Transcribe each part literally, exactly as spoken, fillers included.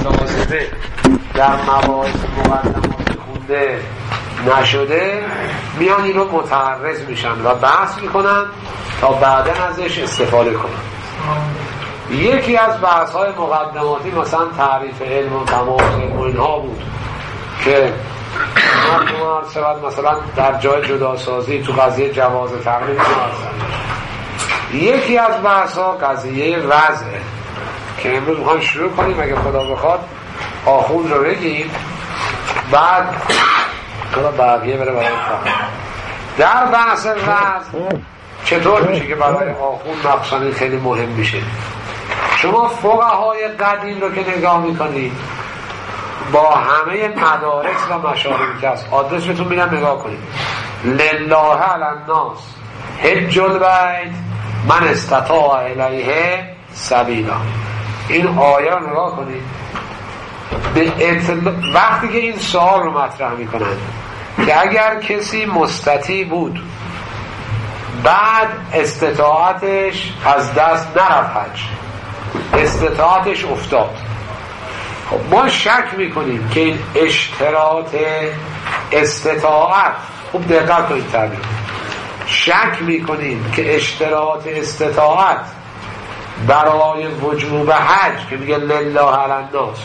لازمه در مباحث مقدمات خونده نشده میان این رو متعرض میشن و بحث میکنن تا بعداً ازش استفاده کنن. یکی از بحث های مقدماتی مثلا تعریف علم و تمام علم و اینها بود که مثلا در جای جداسازی تو قضیه جواز تقلید هستن. یکی از بحث ها قضیه وضعه که امروز میخوایم شروع کنیم اگه خدا بخواد آخوند رو بگیم بعد خدا بقیه بره برای فهم. در بحث وضع چطور میشه که برای آخوند مقصد خیلی مهم میشه. شما فقهای قدیم رو که نگاه میکنید با همه مدارس و مشاربی که هست آدرس بهتون میدم نگاه کنید. لله علی الناس حج البیت من استطاع الیه سبیلا. این آیه رو نگاه کنید. به اطل... وقتی که این سوال رو مطرح میکنن که اگر کسی مستطیع بود بعد استطاعتش از دست نرفت حج استطاعتش افتاد، خب ما شک میکنیم که این اشتراط استطاعت، خوب دقت کنید تعبیر، شک میکنیم که اشتراط استطاعت برای وجوب حج که میگه لله علی الناس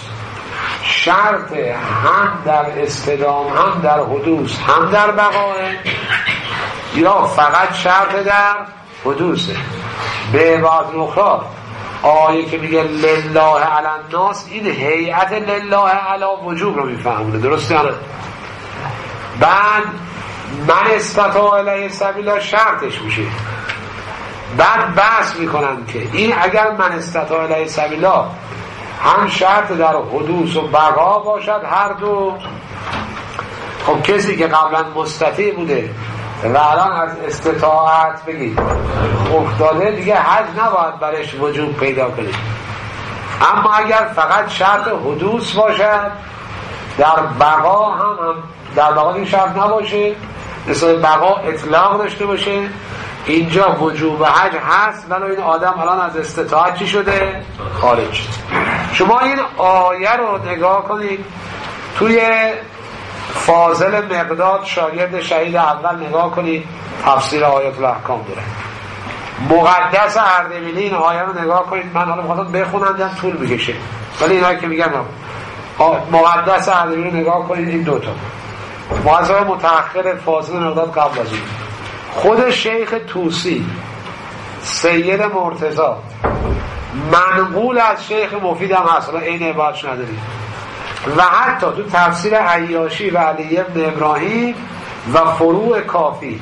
شرط هم در استدام هم در حدوث هم در بقاء یا فقط شرط در حدوثه. به عبارت اخرى آیه که میگه لله علی الناس این هیئت لله علی وجوب رو میفهمونه، درسته یا نه؟ بعد من استطاع الیه سبیلا شرطش میشه. بعد بحث میکنن که این اگر من استطاع الیه سبیلا هم شرط در حدوث و بقا باشد هر دو، خب کسی که قبلا مستطیع بوده و الان از استطاعت بگید افتاده دیگه حج نباید برش وجوب پیدا کنید. اما اگر فقط شرط حدوث باشد در بقا هم, هم در بقا این شرط نباشه مثل بقا اطلاق داشته باشه اینجا وجوب حج هست ولی این آدم الان از استطاعت چی شده؟ خارج شد. شما این آیه رو نگاه کنید توی فاضل مقداد شاگرد شهید اول نگاه کنید تفسیر آیات الاحکام داره. مقدس اردبیلی این آیه رو نگاه کنید. من حالا می‌خواستم بخونم دیدم طول می‌کشه ولی اینایی که میگم مقدس اردبیلی نگاه کنید. این دوتا موضوع متأخر فاضل مقداد قبل از این خود شیخ طوسی سید مرتضی منقول از شیخ مفید هم هست، حالا این عبارتش نداریم، و حتی تو تفسیر عیاشی و علی ابن ابراهیم و فروع کافی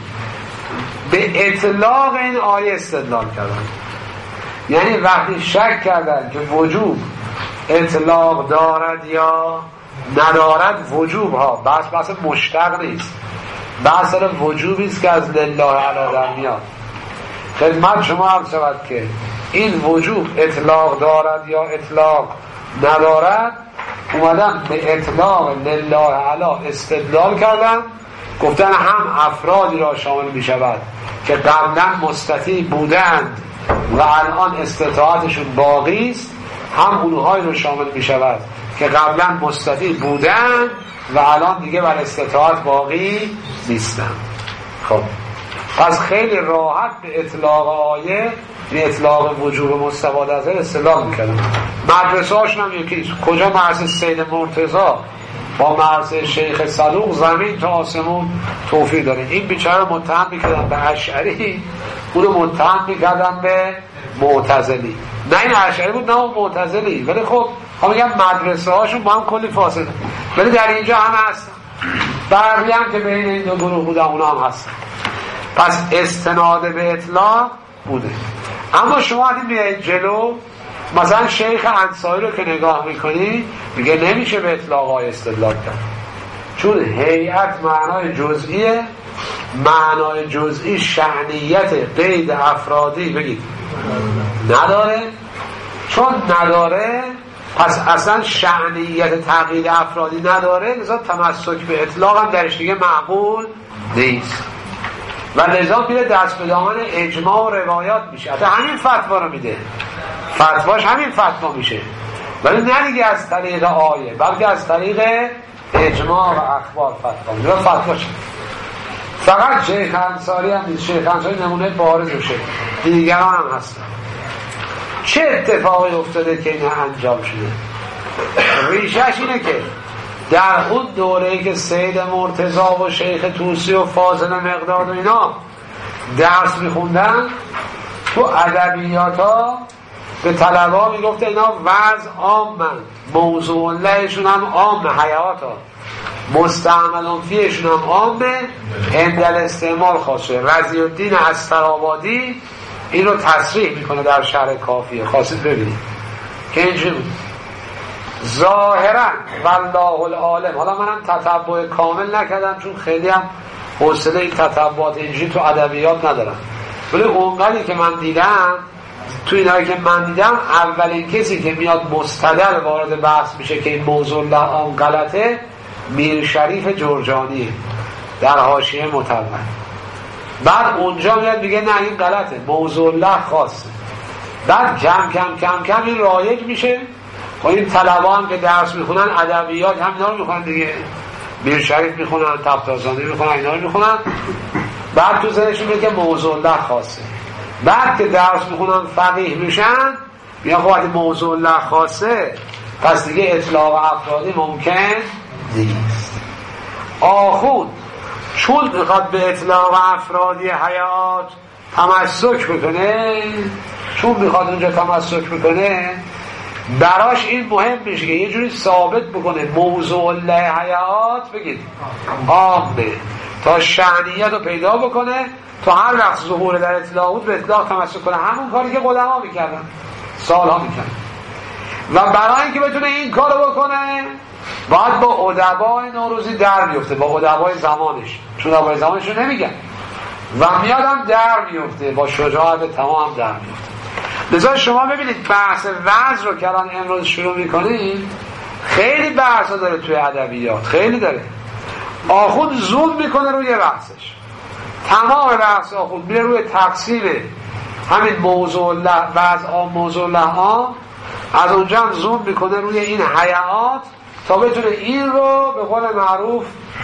به اطلاق این آیه استدلال کردن. یعنی وقتی شک کردن که وجوب اطلاق دارد یا ندارد وجوب ها بس بس مشتق نیست، بس وجوبی است که از لله علی در میاد. خدمت شما عرض شود که این وجوب اطلاق دارد یا اطلاق ندارد اومدن به اطلاق لله علی استدلال کردن، گفتن هم افرادی را شامل می شود که قبلا مستطیع بودند و الان استطاعتشون باقی است، هم اونهایی رو شامل می شود که قبلا مستطیع بودند و الان دیگه بر استطاعت باقی نیستند. خب پس خیلی راحت به اطلاق آیه به اطلاق وجوب مستفاده از استدلال میکردن. مدرسه هاشون هم یکیست. کجا مدرسه سید مرتضی با مدرسه شیخ صدوق زمین تا آسمون توفیق داره. این بیچاره متهم میکردن به اشعری، اونو متهم میکردن به معتزلی. نه این اشعری بود نه معتزلی، ولی خب هم میگن مدرسه هاشون با هم کلی فاصله، ولی در اینجا هم هستن. بقیه هم که بین این دو گروه بودن اونا هم هستن. پس استناد به اطلاق بوده. اما شما وقتی میایید جلو مثلا شیخ انصاری رو که نگاه میکنی میگه نمیشه به اطلاق های استدلال کرد، چون هیئت معنای جزئیه، معنای جزئی شأنیت قید افرادی بگید نداره، چون نداره پس اصلا شأنیت تقیید افرادی نداره، لذا تمسک به اطلاق هم درش دیگه معقول نیست و لذا میره دست به دامن اجماع و روایات میشه. حتی همین فتوا رو میده، فتواش همین فتوا میشه ولی نه دیگه از طریق آیه، بلکه از طریق اجماع و اخبار فتوا میده. فتوا شد. فقط شیخ انصاری هم نیست. شیخ انصاری نمونه بارز بشه، دیگران هم هستن. چه اتفاقی افتاده که اینها انجام شده؟ ریشش اینه که در اون دوره‌ای که سید مرتضی و شیخ طوسی و فاضل مقداد و اینا درس میخوندن، تو ادبیات ها به طلبا میگفت اینا وضع عامن، موضوع لهشون هم عامه، حیات ها مستعملون فیهشون هم عامه، هندل استعمال خاصه. رضی الدین استرآبادی این رو تصریح میکنه در شرح کافیه، خواستید ببینید که اینجوری بود ظاهرا والله العالم. حالا منم تتبع کامل نکردم چون خیلی هم حوصله این تتبعات اینجوری تو ادبیات ندارم، ولی اونقدری که من دیدم تو اینایی که من دیدم، اولین کسی که میاد مستدل وارد بحث میشه که این موضوع لعام غلطه، میر شریف جرجانیه در حاشیه متون. بعد اونجا میاد میگه نه این غلطه، موضوع لح خاصه. بعد کم کم کم کم این رایج میشه و این طلبا هم که درس میخونن ادبیات هم اینا رو میخونن دیگه، میر شریف میخونن، تفتازانی میخونن، اینا رو میخونن. بعد تو ذهنشون میگه موضوع لح خاصه. بعد که درس میخونن فقیه میشن میگن خب وقتی موضوع لح خاصه پس دیگه اطلاق افرادی ممکن نیست. آخوند چون میخواد به اطلاق افرادی حیات تمسک بکنه، چون میخواد اونجا تمسک بکنه، براش این مهم میشه که یه جوری ثابت بکنه موضوع له حیات بگید عامه تا شأنیت رو پیدا بکنه، تا هر وقت ظهور در اطلاق بود به اطلاق تمسک کنه. همون کاری که قدما میکردن، سالها میکردن. و برای اینکه بتونه این کارو بکنه باید با ادبای نوروزی در بیفته، با ادبای زمانش، چون ادبای زمانش رو نمیگن و میادم در بیفته، با شجاعت تمام در بیفته. لذا شما ببینید بحث وعظ رو که الان امروز شروع میکنید خیلی بحث داره توی ادبیات، خیلی داره. آخوند زوم میکنه روی بحثش، تمام بحث آخوند میره روی تقسیم همین موضوع وضع عام، موضوع لعام، از اونجا هم زوم میکنه روی این حیات تا بتونه این رو به قول معروف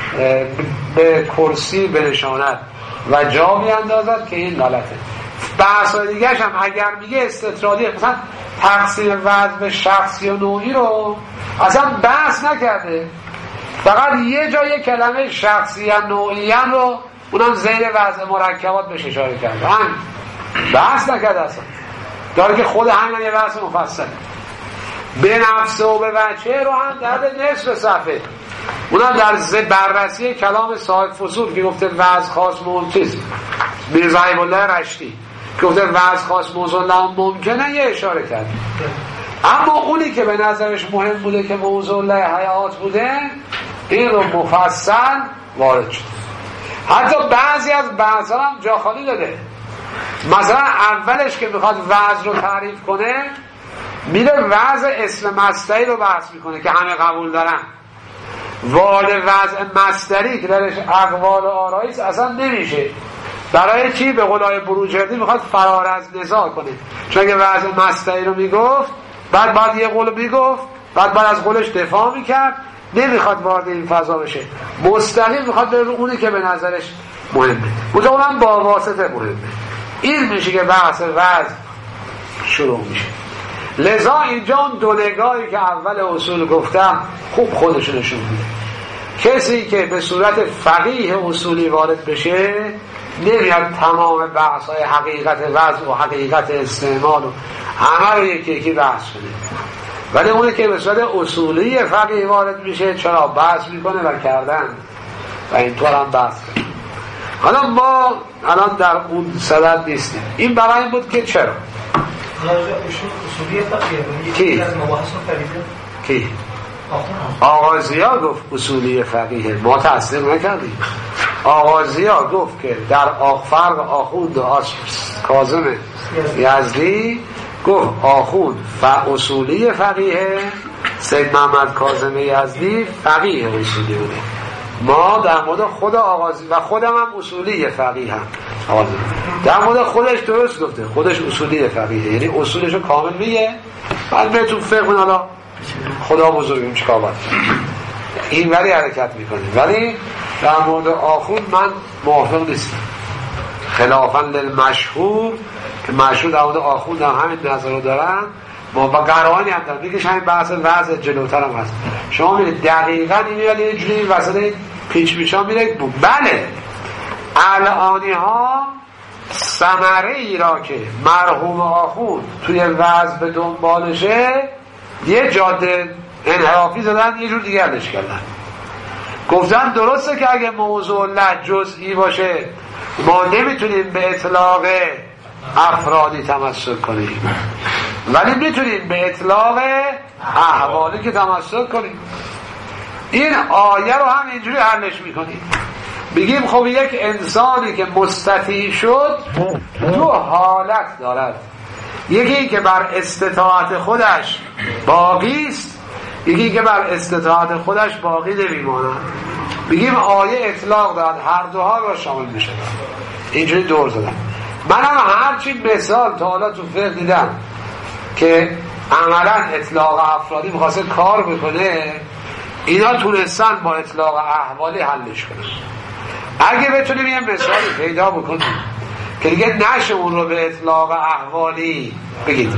به کرسی بنشاند و جا بیاندازد که این غلطه. بحثای دیگرش هم اگر میگه استطرادیه، مثلا تقسیم وضع به شخصی و نوعی رو اصلا بحث نکرده، فقط یه جای کلمه شخصی و نوعی رو اونم زیر وضع مرکبات بهش اشاره کرده، همین بحث نکرده اصلا، داره که خود همین یه بحث مفصل. به نفسه و به بچه رو هم در نصف صفحه، اونم در بررسی کلام صاحب فصول که گفته وضع خاص ممتیز میرزا الله رشتی که گفته وضع خاص موضوع لعام ممکنه یه اشاره کرد. اما اونی که به نظرش مهم بوده که موضوع له حیات بوده این رو مفصل وارد شد. حتی بعضی از بحثا هم جا خالی داده. مثلا اولش که میخواد وضع رو تعریف کنه میره وضع اسم مصدری رو بحث میکنه که همه قبول دارن. وارد وضع مصدری که درش اقوال و آراییست اصلا نمیشه. برای چی؟ به قول آقای بروجردی میخواد فرار از نزاع کنه، چون اگه وضع مصدری رو میگفت بعد بعد یه قول میگفت بعد بعد از قولش دفاع میکرد، نمیخواد وارد این فضا بشه، مستقیم میخواد بره اونی که به نظرش مهمه، بوده اونم با واسطه مهمه. این میشه که بحث وضع شروع میشه. لذا اینجا اون دو نگاهی که اول اصول گفتم خوب خودشو نشون میده. کسی که به صورت فقیه اصولی وارد بشه نمیاد تمام بحث های حقیقت وضع و حقیقت استعمال و همه رو یکی یکی بحث کنه، ولی اونی که به صورت اصولی فقیه وارد میشه چرا بحث میکنه و کردن و اینطور هم بحث کنه. حالا ما الان در اون صدد نیستیم. این برای این بود که چرا اصولی فقیه کی؟ از مباحث فقیه کی؟ آغازیا گفت اصولی فقیه، ما تصدیق نکردیم. آغازیا گفت که در فرق آخوند و کاظم یزدی گفت آخوند و اصولی فقیه، سید محمد کاظم یزدی فقیه اصولی بوده. ما در مورد خود آغازی و خودم هم اصولی فقیه هم آغازی در مورد خودش درست گفته، خودش اصولی فقیه، یعنی اصولش رو کامل میگه. بعد بهتون فقه حالا خدا بزرگیم چیکار باید این ولی حرکت میکنیم. ولی در مورد آخوند من موافق نیستم، خلافاً للمشهور که مشهور در مورد آخوند هم همین نظر رو دارن. ما با قرائنی هم دارم میگه همین بحث وضع جلوتر هم هست. شما میرید دقیقاً این ولی یه جوری وسط پیچ پیچا میره. بله الانی ها ثمره ای را که مرحوم آخوند توی وضع به دنبالشه یه جاده انحرافی زدن، یه جور دیگه حلش کردن. گفتن درسته که اگه موضوع لج جزئی باشه ما نمیتونیم به اطلاق افرادی تمسک کنیم، ولی میتونیم به اطلاق احوالی که تمسک کنیم. این آیه رو هم اینجوری حلش میکنیم، بگیم خب یک انسانی که مستطیع شد دو حالت دارد، یکی که بر استطاعت خودش باقی است، یکی که بر استطاعت خودش باقی نمیماند. بگیم آیه اطلاق داد هر دوها را شامل میشه. اینجوری دور زدن. من هم هرچی مثال تا حالا تو فقه دیدم که عملا اطلاق افرادی میخواسته کار بکنه، اینا تونستن با اطلاق احوالی حلش کنن. اگه بتونیم یه مثالی پیدا بکنیم که دیگه نشه اون رو به اطلاق احوالی بگید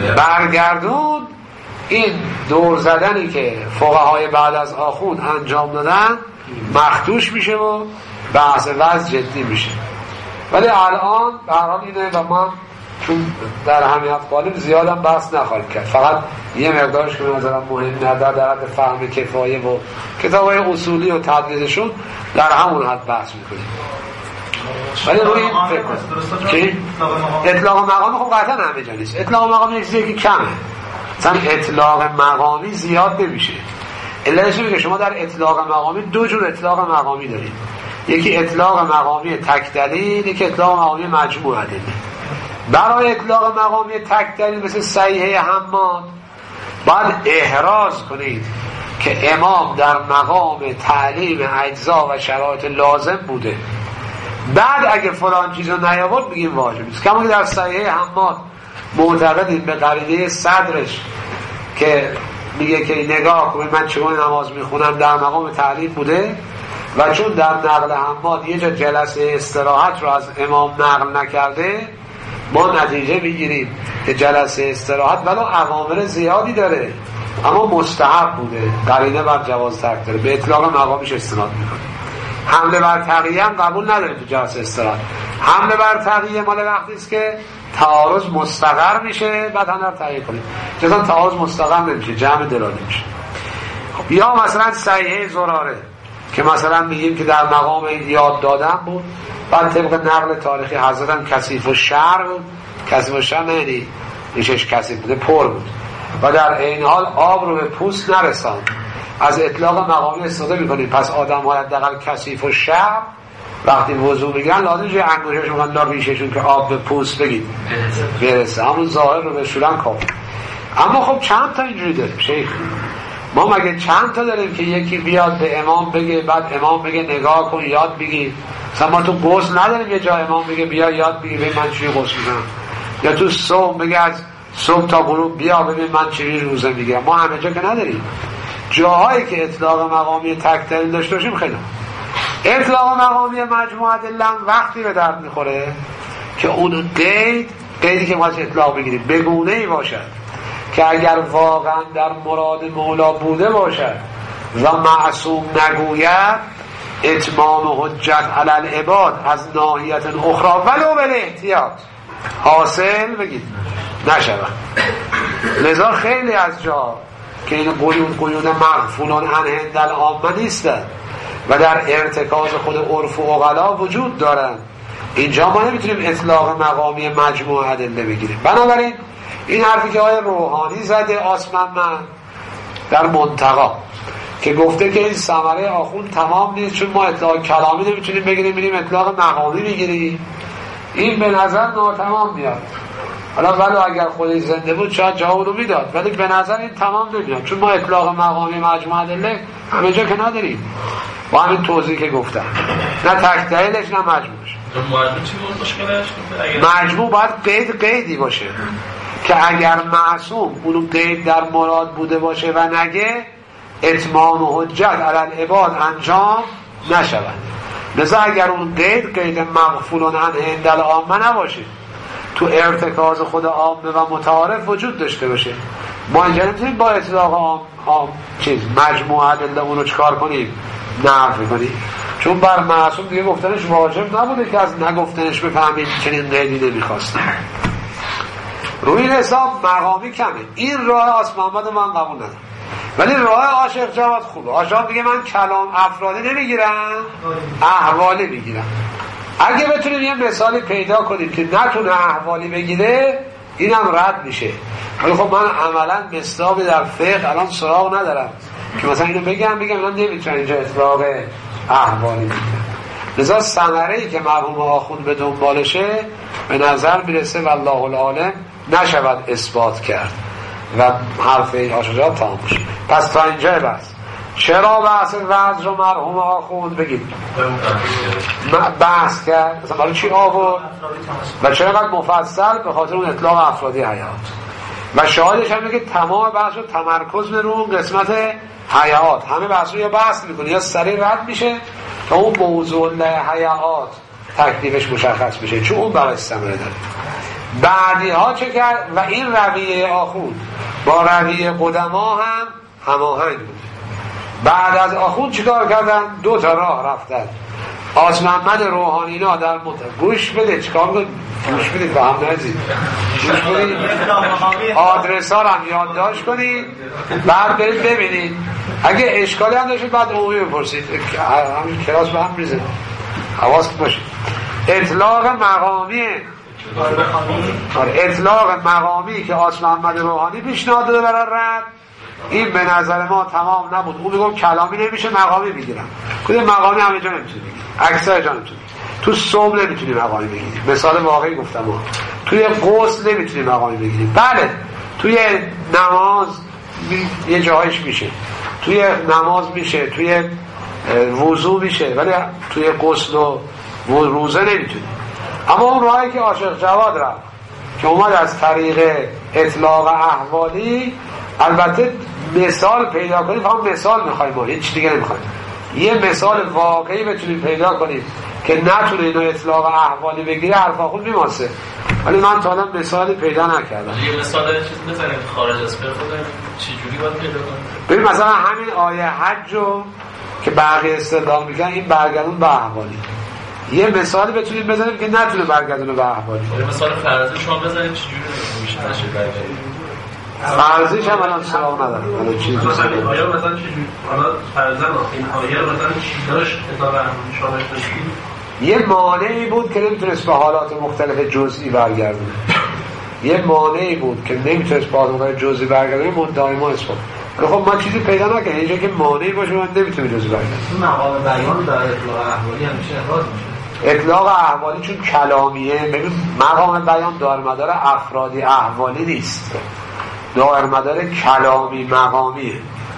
برگردون، این دور زدنی که فقهای بعد از آخوند انجام دادن مخدوش میشه و بحث وضع جدی میشه. ولی الان به هر حال اینه و ما چون در اهمیت قالب زیادم بحث نخواهیم کرد، فقط یه مقدارش که به نظرم مهم نداره در حد فهم کفایه و کتابای اصولی و تدریسشون در همون حد بحث میکنیم. ولی روی این فکر کنیم اطلاق مقامی خب قطعا همه جا نیست. اطلاق مقامی یک چیزی که کمه، مثلا اطلاق مقامی زیاد نمیشه. علتش اینه که شما در اطلاق مقامی دو جور اطلاق مقامی دارید، یکی اطلاق مقامی تک دلیل، یکی اطلاق مقامی مجموع ادله. برای اطلاق مقامی تک دلیل مثل صحیحه حماد باید احراز کنید که امام در مقام تعلیم اجزا و شرایط لازم بوده، بعد اگه فلان چیزو نیاورد بگیم واجب است. کما که در صحیحه حماد معتقدیم به قرینه صدرش که میگه که نگاه کنید من چگونه نماز میخونم در مقام تعلیم بوده، و چون در نقل حماد یه جا جلسه استراحت رو از امام نقل نکرده ما نتیجه میگیریم که جلسه استراحت ولو اوامر زیادی داره اما مستحب بوده، قرینه بر جواز ترک داره، به اطلاق مقامیش استناد میکنه. حمله بر تقیه هم قبول نداره تو جلسه استراحت. حمله بر تقیه مال وقتی است که تعارض مستقر میشه بعد هم رو تقیه کنیم، جزا تعارض مستقر نمیشه، جمع دلالی میشه. یا مثلا صحیحه زراره که مثلا میگیم که در مقام یاد دادن بود، بعد طبق نقل تاریخی حضرت هم کثیف و شر بود، کثیف و شر نه ریشش کثیف بوده، پر بود و در این حال آب رو به پوست نرساند، از اطلاق مقامی استفاده میکنیم. پس آدم های حداقل کثیف و شر وقتی وضو میگیرن لازم جای انگوشش میگن لا ریششون که آب به پوست بگید برسه، همون ظاهر رو بشورن کافی. اما خب چند تا اینجوری داریم شیخ، ما مگه چند تا داریم که یکی بیاد به امام بگه بعد امام بگه نگاه کن یاد بگیر؟ مثلا ما تو غسل نداریم یه جا امام بگه بیا یاد بگیر ببین من چی غسل میکنم، یا تو صبح بگه از صبح تا غروب بیا ببین من چی روزه میگیرم. ما همه جا که نداریم. جاهایی که اطلاق مقامی تک دلیل داشته باشیم خیلی. اطلاق مقامی مجموعه ادله وقتی به درد میخوره که اون قید قیدی که واسه اطلاق بگیریم بگونه ای باشد که اگر واقعا در مراد مولا بوده باشد و معصوم نگوید اتمام حجت علی العباد از ناحیت اخرى ولو به احتیاط حاصل بگید نشود. لذا خیلی از جا که این قیود قیود مغفولان عن هند العامه نیستند و در ارتکاز خود عرف و عقلا وجود دارند، اینجا ما نمیتونیم اطلاق مقامی مجموع ادله بگیریم. بنابراین این حرفی که آقای روحانی زده آسمان من در منتقا که گفته که این ثمره آخوند تمام نیست چون ما اطلاق کلامی نمیتونیم بگیریم میریم اطلاق مقامی بگیریم، این به نظر ناتمام میاد. حالا ولو اگر خودش زنده بود شاید جوابو میداد، ولی به نظر این تمام نمیاد چون ما اطلاق مقامی مجموع ادله همه جا که نداریم با همین توضیح که گفتم، نه تک دلیلش نه مجموعش. مجموع چی بود مشکلش؟ مجموع باید قید قیدی باشه که اگر معصوم اون قید در مراد بوده باشه و نگه اتمام و حجت علی العباد انجام نشود. لذا اگر اون قید قید مغفولون عنه عند العامه نباشه، تو ارتکاز خود عامه و متعارف وجود داشته باشه، ما اینجا نمیتونیم با اطلاق عام, عام چیز مجموعه ادله اون رو چکار کنیم؟ نفی کنیم. چون بر معصوم دیگه گفتنش واجب نبوده که از نگفتنش بفهمیم چنین قیدی نمیخواستیم. روی این حساب مقامی کمه. این راه آس محمد من قبول ندارم، ولی راه عاشق جواد خوبه. عاشق میگه من کلام افرادی نمیگیرم، احوالی میگیرم. اگه بتونیم یه مثالی پیدا کنیم که نتونه احوالی بگیره، اینم رد میشه. ولی خب من عملا مصداقی در فقه الان سراغ ندارم که مثلا اینو بگم بگم من نمیتونم اینجا اطلاق احوالی بگیرم. لذا ثمره‌ای که مرحوم آخوند به دنبالشه به نظر میرسه والله العالم نشود اثبات کرد و حرف این آشجار تمام میشه. پس تا اینجا بس. چرا بحث وعظ رو مرحوم آخوند بگید بحث کرد؟ مثلا برای چی آورد؟ و چرا قد مفصل؟ به خاطر اون اطلاق افرادی حیات. و شاهدش هم میگه تمام بحث رو تمرکز به اون قسمت حیات. همه بحث رو یا بحث میکنه یا سریع رد میشه تا اون موضوع حیات تکلیفش مشخص بشه، چون اون برای ثمره داره. بعدی ها چه کرد؟ و این رویه آخوند با رویه قدما هم هماهنگ بود. بعد از آخوند چیکار کردن؟ دو تا راه رفتن. آس محمد روحانینا در مت گوش بده چیکار کنید؟ گوش بدید با هم نزید گوش بدید، آدرس ها رو هم یادداشت کنید، بعد برید ببینید. اگه اشکالی هم داشتید بعد عمومی بپرسید، همین کلاس به هم میزه حواس باشید. اطلاق مقامیه، اطلاق مقامی که آس محمد روحانی پیشنهاد داده برای رد، این به نظر ما تمام نبود. اون میگم کلامی نمیشه مقامی بگیرم. کدوم مقامی همه جا نمیتونی بگیری، اکثر جا نمیتونی. تو صوم نمیتونی مقامی بگیری، مثال واقعی گفتم ها. توی غسل نمیتونی مقامی بگیری. بله توی نماز یه جاهایش میشه، توی نماز میشه، توی وضو میشه، ولی توی غسل و روزه نمیتونی. اما اون راهی که عاشق جواد رفت که اومد از طریق اطلاق احوالی، البته مثال پیدا کنیم، فهم مثال میخوایم ما، هیچ دیگه نمیخوایم. یه مثال واقعی بتونیم پیدا کنیم که نتونه اینو اطلاق احوالی بگیره، حرفا خود میماسه. ولی من تا الان مثالی پیدا نکردم. یه مثال چیز بزنیم خارج از فقه چه جوری باید پیدا کنیم؟ ببین مثلا همین آیه حج رو که بقیه استدلال میگن این برگردون به احوالی. یه مثالی بتونیم بزنیم که نتونه برگردونه به احوالی. یه مثال فرضی شما بزنید چه جوری میشه تشریح برگردونه؟ فرضیش هم الان سراغ ندارم. الان چیزی تو سراغ آیا مثلا چه جوری حالا فرضاً این آیه رو مثلا چی داشت اطلاق احوالی شامل داشت؟ یه مانعی بود که نمیتونست به حالات مختلف جزئی برگردونه. یه مانعی بود که نمیتونست به حالات جزئی برگردونه، مدعای ما اثبات. خب ما چیزی پیدا نکنیم اینجا که مانعی باشه ما نمیتونیم جزئی برگردونه. این مقام بیان در اطلاق احوالی همیشه احراز میشه. اطلاق احوالی چون کلامیه، ببین مقام بیان دارمدار افرادی احوالی نیست، دارمدار کلامی مقامیه.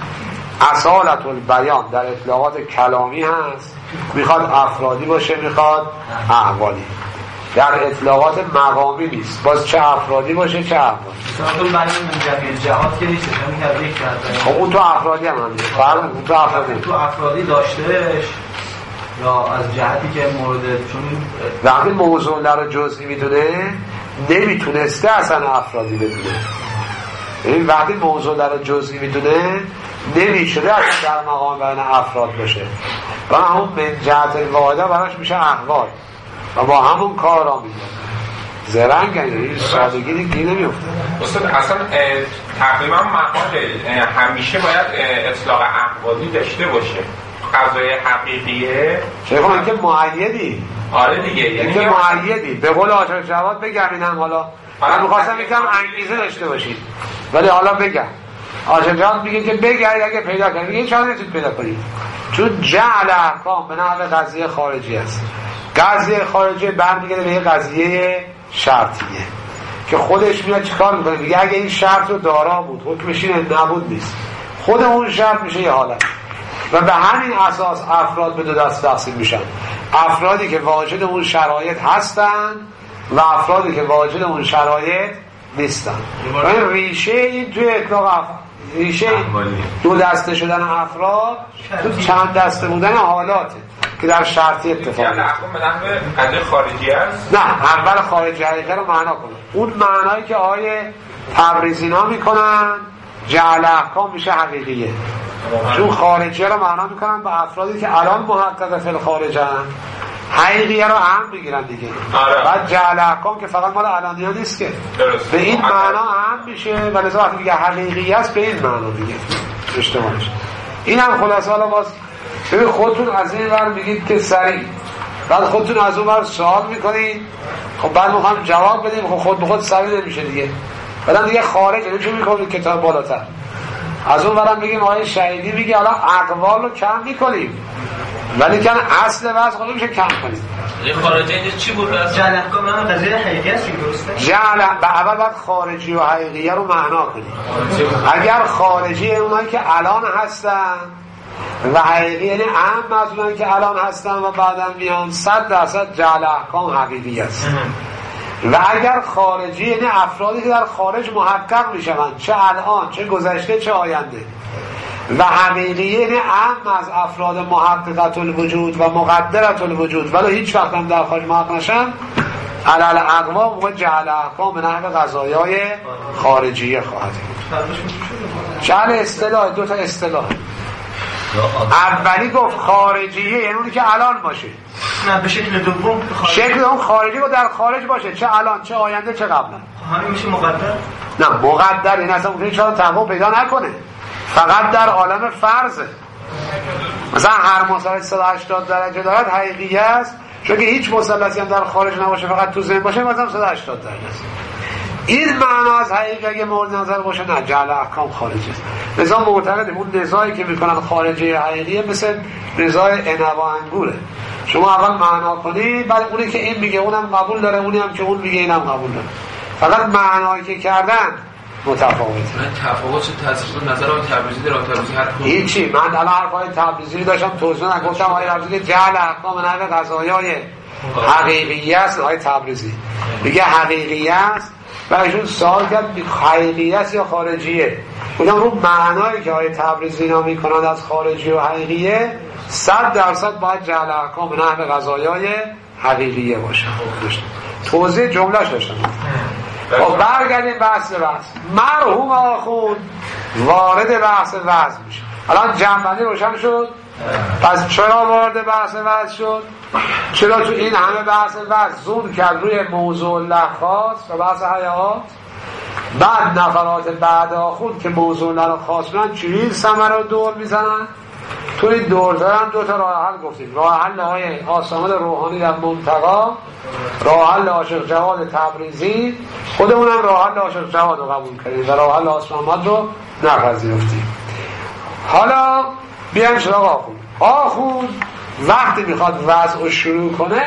اصالت البیان در اطلاقات کلامی هست، میخواد افرادی باشه میخواد احوالی. در اطلاقات مقامی نیست، باز چه افرادی باشه چه احوالی. مثلا بیان من جمعی جهات که نیست، همین یک کرده. خب اون تو افرادی هم هست. فرق اون تو افرادی. تو افرادی داشتهش یا از جهتی که مورد چون وقتی موضوع در جزئی میدونه نمیتونسته اصلا افرادی بدونه. این وقتی موضوع در جزئی میدونه نمیشده اصلا در مقام بین افراد باشه و همون من جهت الواحده براش میشه احوال و با همون کار را میده. زرنگ این سادگی دیگه نمیفته. استاد اصلا تقریبا مقام همیشه باید اطلاق احوالی داشته باشه. قضای حقیقیه چه کنم که معیدی. آره دیگه، یعنی که معیدی. به قول عاشق جواد بگم اینم حالا من میخواستم یکم انگیزه داشته باشید ولی حالا بگم. عاشق جواد میگه که بگرد اگه پیدا کنید، میگه چرا نمیتونید پیدا کنید؟ چون جعل احکام به نحو قضیه خارجی است. قضیه خارجی برمیگرده به یه قضیه شرطیه که خودش میاد چیکار میکنه؟ میگه اگه این شرط رو دارا بود حکمش اینه، نبود نیست. خود اون شرط میشه یه حالت و به همین اساس افراد به دو دست تقسیم میشن. افرادی که واجد اون شرایط هستن و افرادی که واجد اون شرایط نیستن. این ریشه این توی اطلاق افراد، ریشه دو دسته شدن افراد تو چند دسته بودن حالاته که در شرطی اتفاق میفته. یعنی احکام به نحو قضیه خارجی است؟ نه، اول خارجی حقیقه رو معنا کنه. اون معنایی که آیه تبریزینا میکنن جعل احکام میشه حقیقیه، چون خارجی رو معنا میکنن به افرادی که الان محقق فی الخارجن، حقیقیه رو هم بگیرن دیگه. آره. بعد جعل احکام که فقط مال الانیا نیست که درست. به این معنا هم میشه و لذا وقتی میگه حقیقی است به این معنا دیگه اشتباهش. این هم خلاصه حالا باز ببین خودتون از این ور میگید که سریع، بعد خودتون از اون ور سوال میکنید، خب بعد میخوام جواب بدیم، خب خود به خود سریع نمیشه دیگه. بعدم دیگه خارج نمیشه میکنید کتاب بالاتر. از اون ورم میگیم آیه شهیدی میگه حالا اقوال رو کم میکنیم ولی که اصل وضع خود میشه کم کنیم. این خارجی اینجا چی بود؟ جعل احکام من قضیه حقیقی است درسته؟ جعل به اول باید خارجی و حقیقیه رو معنا کنیم. اگر خارجی اونایی که الان هستن و حقیقی یعنی اهم از اونایی که الان هستن و بعداً میان، صد درصد جعل احکام حقیقی است. و اگر خارجی یعنی افرادی که در خارج محقق میشوند، چه الان چه گذشته چه آینده، و حقیقی یعنی اهم از افراد محققت الوجود و مقدرت الوجود ولی هیچ وقت هم در خارج محقق نشن، علل اقوام و جعل احکام به نحو قضایای خارجیه خواهد بود. جعل اصطلاح دو تا اصطلاح. اولی گفت خارجیه یعنی اونی که الان باشه، نه به شکل دوم شکل اون خارجی رو در خارج باشه، چه الان چه آینده چه قبلا. همین میشه مقدر؟ نه مقدر این اصلا اون چرا تحقق پیدا نکنه، فقط در عالم فرضه. مثلا هر مثلث صد و هشتاد درجه دارد حقیقی است، چون که هیچ مثلثی هم در خارج نباشه فقط تو ذهن باشه مثلا صد و هشتاد درجه است. این معنا از حقیقی اگه مورد نظر باشه نه جعل احکام خارجی است. لذا معتقدیم اون نزاعی که میکنن خارجی حقیقیه مثل نزاع عنب و انگوره. شما اول معنا کنی بعد اونی که این میگه اونم قبول داره، اونی هم که اون میگه اینم قبول داره، فقط معنایی که کردن متفاوته. من تفاوت چه تاثیر نظر آقای تبریزی در تبریزی هر کدوم هیچی. من الان حرفای تبریزی داشتم توضیح نگفتم. آقای تبریزی جعل احکام نحو قضایای حقیقی است. آقای تبریزی میگه حقیقی است و ایشون سوال کرد حقیقی است یا خارجیه. بودم رو معنایی که آقای تبریزی اینا میکنند از خارجی و حقیقیه صد درصد باید جعل احکام نحو قضایای حقیقیه باشه. توضیح جملهش داشتم. خب برگردیم بحث بحث. مرحوم آخوند وارد بحث وضع میشه. الان جنبندی روشن شد. پس چرا وارد بحث وضع شد؟ چرا تو این همه بحث وضع زوم کرد روی موضوع الله خاص و بحث حیات؟ بعد نفرات بعد آخوند که موضوع الله خاص من چجوری ثمره رو دور میزنن؟ تو این دور دارن دو تا راه حل گفتیم. راه حل های آسامد روحانی در منتقا، راه حل عاشق جواد تبریزی. خودمونم راه حل عاشق جواد رو قبول کردیم و راه حل آسامد رو نپذیرفتیم. حالا بیایم سراغ آخوند. آخوند وقتی میخواد وضع رو شروع کنه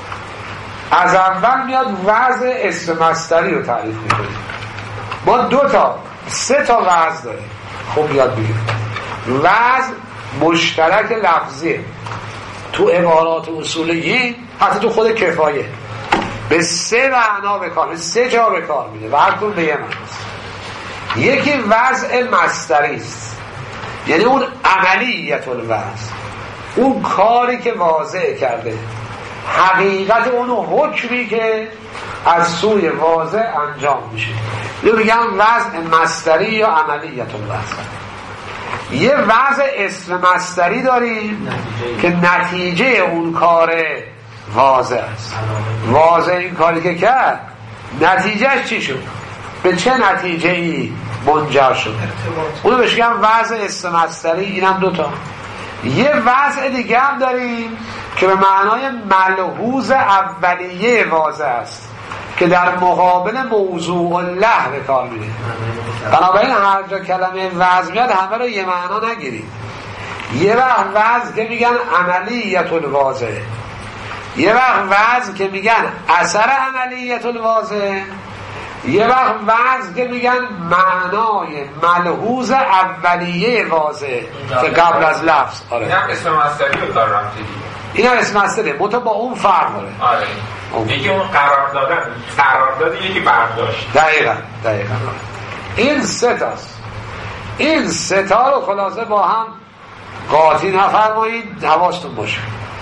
از اول میاد وضع اسم مصدری رو تعریف میکنه. ما دو تا سه تا وضع داریم. خوب یاد بگیریم. وضع مشترک لفظی تو عبارات اصولی، حتی تو خود کفایه به سه معنا به کار، به سه جا به کار میده و هر کدوم به یه معناست. یکی وضع مصدری است، یعنی اون عملیت الوضع، اون کاری که واضح کرده، حقیقت اون حکمی که از سوی واضح انجام میشه. اینو میگم وضع مصدری یا عملیت الوضع. یه وضع اسم مصدری داریم که نتیجه اون کار واضح است. واضح این کاری که کرد نتیجهش چی شد؟ به چه نتیجه ای منجر شد؟ اونو بهش میگم وضع اسم مصدری. اینم دوتا. یه وضع دیگه هم داریم که به معنای ملحوظ اولیه واضح است که در مقابل موضوع الله به کار میره. بنابراین هر جا کلمه وضع میاد همه رو یه معنا نگیرید. یه وقت وضع که میگن عملیت الواضح، یه وقت وضع که میگن اثر عملیت الواضح، یه وقت وضع که میگن معنای ملحوظ اولیه واضح که قبل از لفظ. آره. این هم اسم مصدری رو دار رفته دیگه. این هم اسم مصدری مطابق با اون فرق داره. آره. یکی اون قرار دادن، قرارداد یکی برداشت. دقیقا دقیقا این سه تاست. این سه تا رو خلاصه با هم قاطی نفرمایید، حواستون باشه.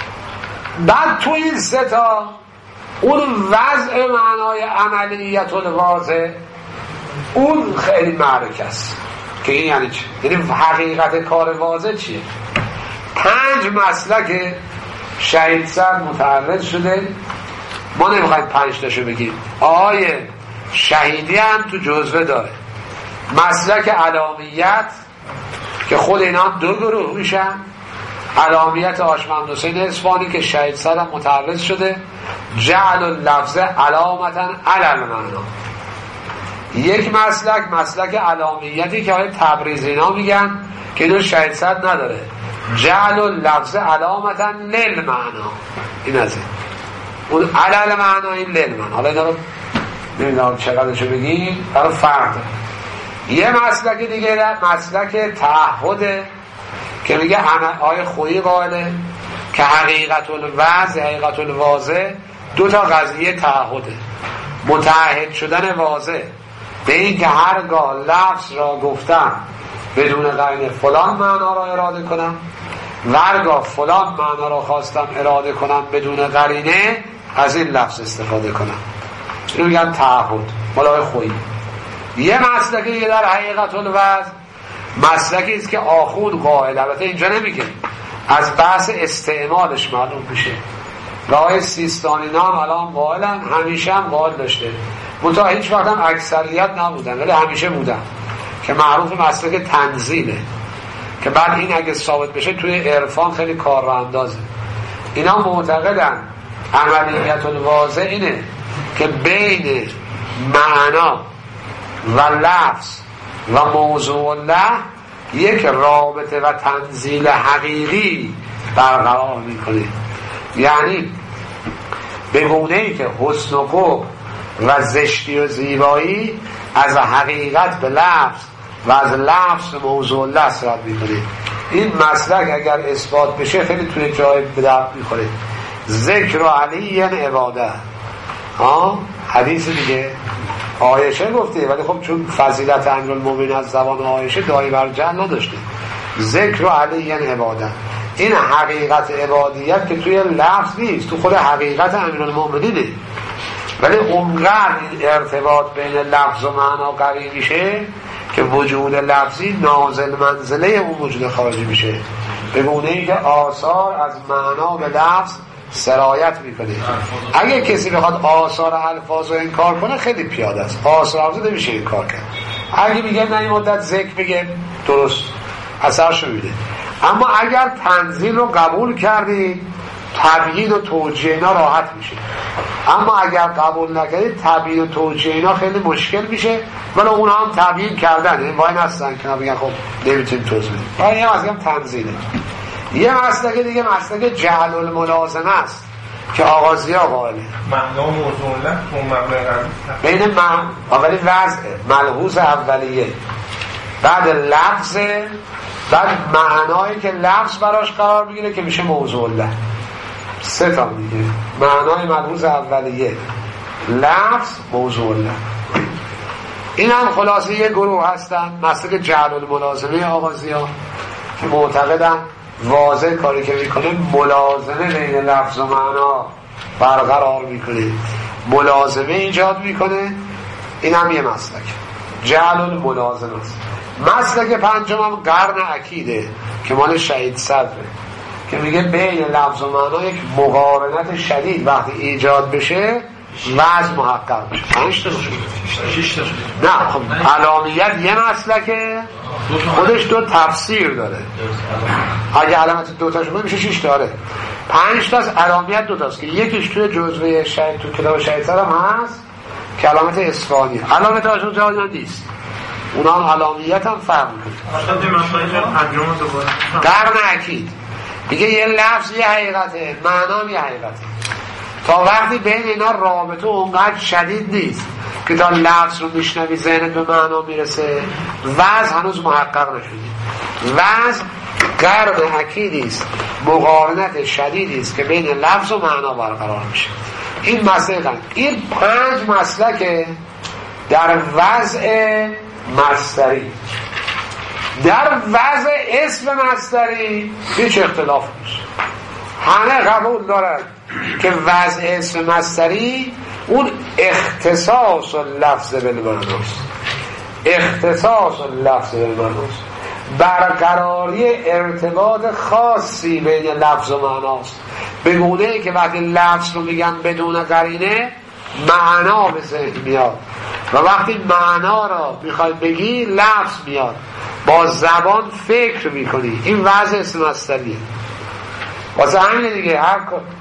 بعد تو این سه تا اون وضع معنای عملیت الواضح اون خیلی معرکه است که این یعنی چی؟ یعنی حقیقت کار واضح چیه؟ پنج مسلک شهید سر متعرض شده. ما نمیخوایم پنج تاشو بگیم، آیه شهیدی هم تو جزوه داره. مسلک علامیت که خود اینا هم دو گروه میشن، علامیت هاشم حسین اصفهانی که شهید سر هم متعرض شده، جعل اللفظ علامتا علی المعنا. یک مسلک مسلک علامیتی که های تبریزی اینا میگن که اینو شهید سر نداره، جعل اللفظ علامتا للمعنا. این از این اون علل معنا، این للمعنا. حالا اینا رو نمیدونم چقدرشو بگیم، برای فرق داره. یه مسلک دیگه مسلک تعهده که میگه آیه خویی قائله که حقیقت الوضع حقیقت الواضح دو تا قضیه تعهده. متعهد شدن واضح به این که هرگاه لفظ را گفتم بدون قرینه فلان معنا را اراده کنم و هرگاه فلان معنا را خواستم اراده کنم بدون قرینه از این لفظ استفاده کنم. اینو میگن تعهد، مال خویی. یه مسلکی که در حقیقت الوضع مسلکی است که آخوند قائل، البته اینجا نمیگه، از بحث استعمالش معلوم میشه. راه سیستانی نام الان قائلن، همیشه هم قائل داشته، منتها هیچ وقت هم اکثریت نبودن ولی همیشه بودن، که معروف مسلک تنزیله که بعد این اگه ثابت بشه توی عرفان خیلی کار را اندازه. اینا معتقدن عملیت الواضح اینه که بین معنا و لفظ و موضوع الله یک رابطه و تنزیل حقیقی برقرار میکنه. یعنی به گونه‌ای که حسن و قبح و زشتی و زیبایی از حقیقت به لفظ و از لفظ به موضوع الله صورت میکنه. این مسلک اگر اثبات بشه خیلی توی جای به درد میخوره. ذکر علی عباده، ها حدیث دیگه عایشه گفته، ولی خب چون فضیلت امیرالمومنین از زبان عایشه دایی بر جهل نداشته. ذکر علی عباده، این حقیقت عبادیت که توی لفظ نیست، تو خود حقیقت امیرالمومنینه، ولی اونقدر این ارتباط بین لفظ و معنا قوی میشه که وجود لفظی نازل منزله اون وجود خارجی میشه، به گونه‌ای که آثار از معنا به لفظ سرایت میکنه. اگه کسی بخواد آثار الفاظ رو انکار کنه خیلی پیاده است، آثار الفاظ نمیشه انکار کرد. اگه میگه نه این مدت ذکر بگه درست اثرشو میده، اما اگر تنزیل رو قبول کردی تبیین و توجیه اینا راحت میشه، اما اگر قبول نکردید تبیین و توجیه اینا خیلی مشکل میشه. ولی اونا هم تبیین کردن، این وای نستن که بگن خب نمیتونیم توضیح بدیم. ولی یه مسئله تنزیله. یه مسئله دیگه مسئله جعل الملازمه است که آغازی‌ها قائله معنا و موضوع الله اون مبنای بین من اولی وضع ملحوظ اولیه، بعد لفظ، بعد معنایی که لفظ براش قرار میگیره که میشه موضوع الله. سه تا دیگه، معنای ملحوظ اولیه، لفظ، موضوع الله. این هم خلاصه یه گروه هستن مسلک جعل الملازمه آغازی‌ها که معتقدن واضح کاری که میکنه ملازمه بین لفظ و معنا برقرار میکنه، ملازمه ایجاد میکنه. این هم یه مسلک جعل الملازمه است. مسلک پنجم هم قرن عکیده که مال شهید صدره که میگه بین لفظ و معنا یک مقارنت شدید وقتی ایجاد بشه وضع محقق بشه. پنج تا شش تا نه خب علامیت یه مسلکه، خودش دو تفسیر داره. اگه علامت دو تاش میشه شش تا داره. پنج تا از علامیت دو تاست که یکیش توی جزوه شهید تو کتاب شهید سر هم هست که علامت اصفهانی، علامت هاشون جایی نیست، اونا هم علامیت هم فرق میکنه. قرن عکید دیگه یه لفظ یه حقیقته، معنا هم یه حقیقته. تا وقتی بین اینا رابطه اونقدر شدید نیست که تا لفظ رو میشنوی ذهنت به معنا میرسه، وضع هنوز محقق نشده. وضع قرن عکیدی است، مقارنت شدیدی است که بین لفظ و معنا برقرار میشه. این مسئله این پنج مسلکه در وضع مصدری. در وضع اسم مصدری هیچ اختلاف نیست، همه قبول دارن که وضع اسم مصدری اون اختصاص لفظ بالمعناست، اختصاص لفظ بالمعناست، برقراری ارتباط خاصی بین لفظ و معناست، به گونه ای که وقتی لفظ رو میگن بدون قرینه معنا به ذهن میاد و وقتی معنا رو میخوای بگی لفظ میاد، با زبان فکر میکنی. این وضع اسم مصدریه. واسه همین دیگه هر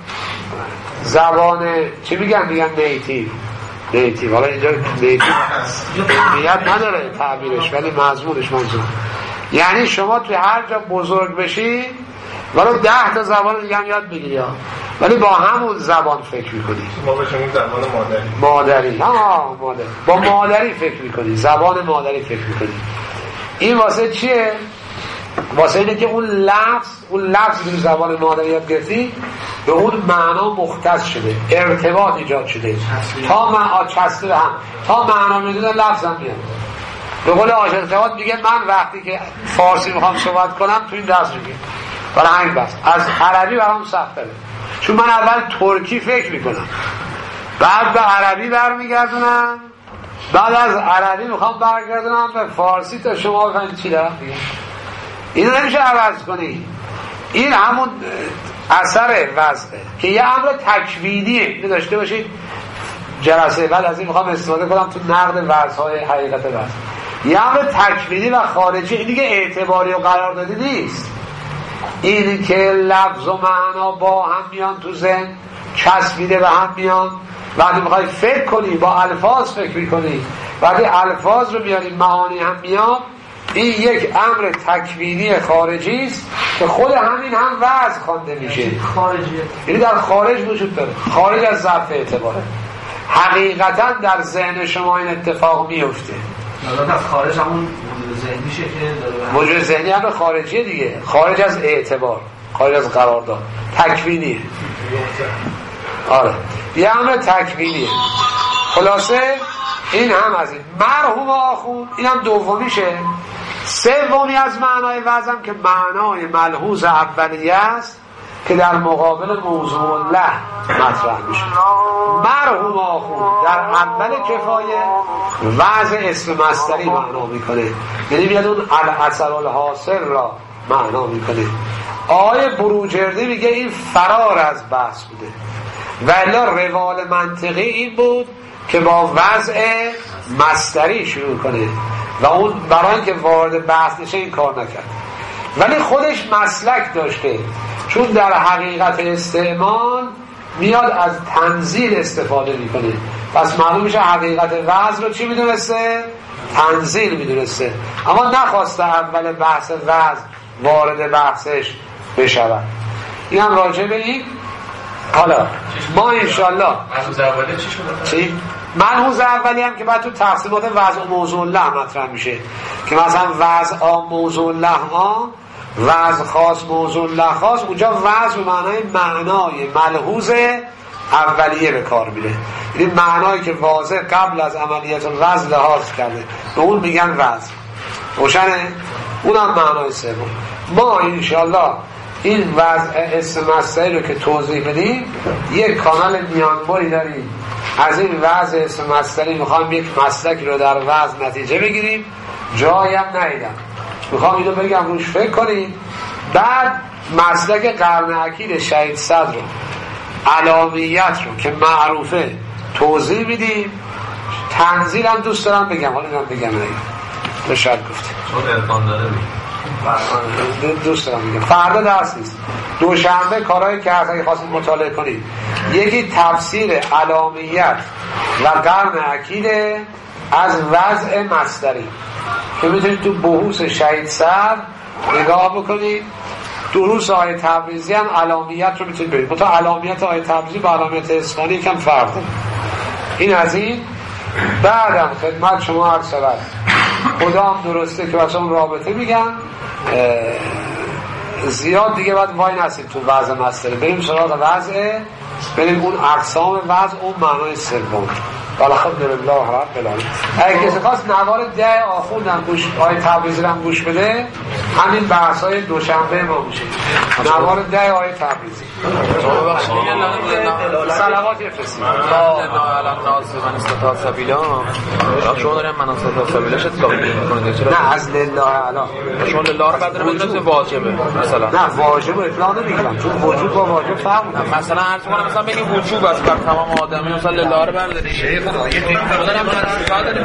زبان چی میگن؟ میگن نیتیو نیتیو حالا اینجا نیتیو نیت نداره تعبیرش ولی مضمونش منظور، یعنی شما توی هر جا بزرگ بشی ولو ده تا زبان دیگه هم یاد بگیری ولی با همون زبان فکر میکنی. ما بهشون زبان مادری مادری ها مادری با مادری فکر میکنی، زبان مادری فکر میکنی. این واسه چیه؟ واسه اینه که اون لفظ اون لفظی که زبان مادری یاد گرفتی به اون معنا مختص شده، ارتباط ایجاد شده تا معنا چسته به هم، تا معنا میدونه لفظ هم میاد. به قول آشد ارتباط میگه من وقتی که فارسی میخوام صحبت کنم تو این درس میگه برای همین بس از عربی برام سخته، چون من اول ترکی فکر میکنم بعد به عربی برمیگردونم، بعد از عربی میخوام برگردونم به فارسی تا شما بفهمید چی دارم میگم. اینو نمیشه عوض کنی. این همون اثر وضعه که یه امر تکوینیه. اینو داشته باشید جلسه بعد از این میخوام استفاده کنم تو نقد وضعهای حقیقت وضع. یه امر تکوینی و خارجی، این دیگه اعتباری و قراردادی نیست. این که لفظ و معنا با هم میان تو ذهن چسبیده به هم میان، وقتی میخوای فکر کنی با الفاظ فکر میکنی، وقتی الفاظ رو میاری معانی هم میان. این یک امر تکوینی خارجی است که خود همین هم وضع خوانده میشه. خارجیه یعنی در خارج وجود داره، خارج از ظرف اعتباره. حقیقتا در ذهن شما این اتفاق میفته. البته از خارج همون ذهنی شکل داره، وجود ذهنی هم خارجیه دیگه، خارج از اعتبار، خارج از قرارداد، تکوینیه. آره یه امر تکوینیه. خلاصه این هم از این مرحوم آخون، این هم دومیشه. سومی از معنای وضعم که معنای ملحوظ اولیه است که در مقابل موضوع الله مطرح میشه. مرحوم آخون در اول کفایه وضع اسم مصدری معنا میکنه، یعنی میاد اون الاثر الحاصل را معنا میکنه. آقای بروجردی میگه این فرار از بحث بوده و الا روال منطقی این بود که با وضع مصدری شروع کنه و اون برای اینکه وارد بحث نشه این کار نکرد، ولی خودش مسلک داشته، چون در حقیقت استعمال میاد از تنزیل استفاده میکنه، پس معلوم میشه حقیقت وضع رو چی میدونسته؟ تنزیل میدونسته، اما نخواسته اول بحث وضع وارد بحثش بشود. این هم راجع به این. حالا ما انشالله ملحوظ اولی چی شده؟ چی؟ ملحوظ اولی هم که بعد تو تقسیمات وضع و موضوع الله مطرح میشه که مثلا وضع عام موضوع الله ها، وضع خاص موضوع الله خاص، اونجا وضع به معنای معنای ملحوظ اولیه به کار میره، این معنایی که واضح قبل از عملیات وضع لحاظ کرده به اون میگن وضع. روشنه؟ اونم معنای سوم. ما انشالله این وضع اسم مصدری رو که توضیح بدیم یک کانال میانبری داریم از این وضع اسم مصدری، میخوام یک مسلکی رو در وضع نتیجه بگیریم، جایی هم ندیدم، میخوام اینو بگم روش فکر کنید. بعد مسلک قرن اکید شهید صدر رو، علامیت رو که معروفه توضیح میدیم. تنزیل هم دوست دارم بگم، حالا اینم بگم نگیم به شاید گفتیم چون ارفان داره بگیم دوست دارم بگم. فردا درس نیست، دوشنبه کارهایی که اگه خواستید مطالعه کنید، یکی تفسیر علامیت و قرن عقیده از وضع مصدری که میتونید تو بحوث شهید صدر نگاه بکنید. دروس آیه تبریزی هم علامیت رو میتونید ببینید، مثلا علامیت آیه تبریزی با علامیت اصفهانی یکم فرق داره. این از این. بعدم خدمت شما عرض شود خدا هم درسته که واسه اون رابطه میگم زیاد دیگه باید وای نستید تو وضع مصدری، بریم سراغ وضع ببین اون اقسام وضع اون معنای سوم والحمد لله رب العالمین. اگه کسی خواست نوار ده آخوندم گوش آیه تبریزی رو هم گوش بده، همین بحث های دوشنبه ما میشه نوار ده آیه تبریزی. سلامات یفرسید شما داریم مناسبت سبیلا شد ثابت می‌کنید چرا؟ نه از لله اعلی شما لله رو بعد بدونید واجبه مثلا. نه واجب اطلاق نمیگم چون وجود با واجب فرق داره. مثلا عرض کنم مثلا بگیم وجوب است بر تمام آدمی مثلا لله رو بردارید. شیخ خدا یه فکر دارم